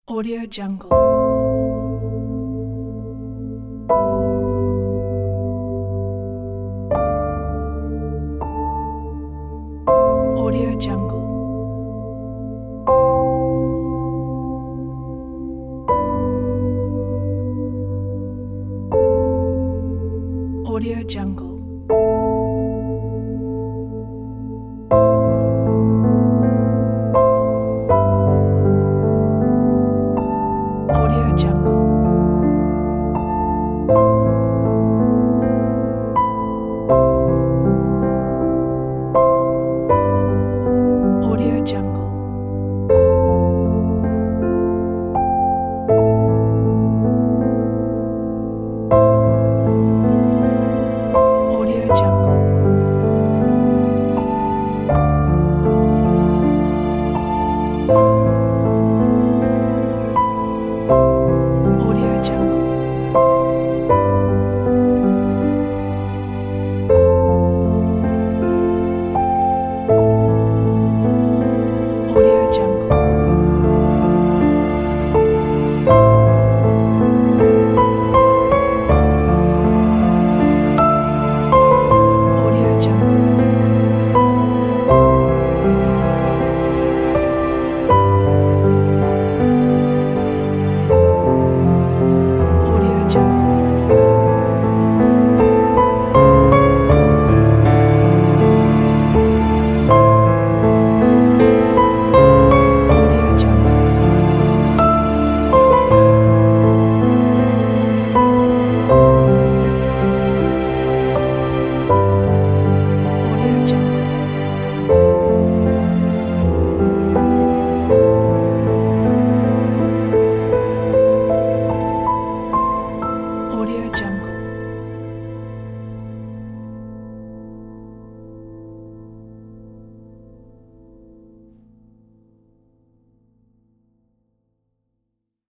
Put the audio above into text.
Audio Jungle. Audio Jungle. Audio Jungle. Audio Jungle. Audio Jungle. Audio Jungle. Audio Jungle. Audio Jungle. Audio Jungle. Audio Jungle. Audio Jungle. Audio Jungle. Audio Jungle.